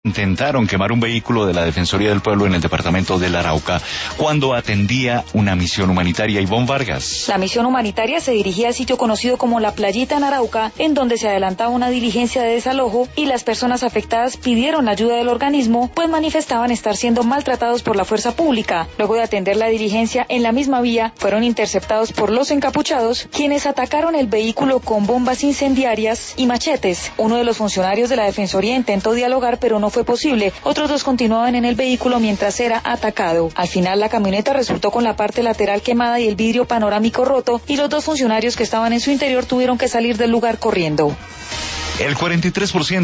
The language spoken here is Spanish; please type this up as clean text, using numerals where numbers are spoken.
Intentaron quemar un vehículo de la Defensoría del Pueblo en el departamento del Arauca cuando atendía una misión humanitaria. Ivonne Vargas. La misión humanitaria se dirigía al sitio conocido como La Playita en Arauca, en donde se adelantaba una diligencia de desalojo y las personas afectadas pidieron la ayuda del organismo, pues manifestaban estar siendo maltratados por la fuerza pública. Luego de atender la diligencia en la misma vía, fueron interceptados por los encapuchados, quienes atacaron el vehículo con bombas incendiarias y machetes. Uno de los funcionarios de la Defensoría intentó dialogar, pero no fue posible. Otros dos continuaban en el vehículo mientras era atacado. Al final, la camioneta resultó con la parte lateral quemada y el vidrio panorámico roto, y los dos funcionarios que estaban en su interior tuvieron que salir del lugar corriendo. El 43%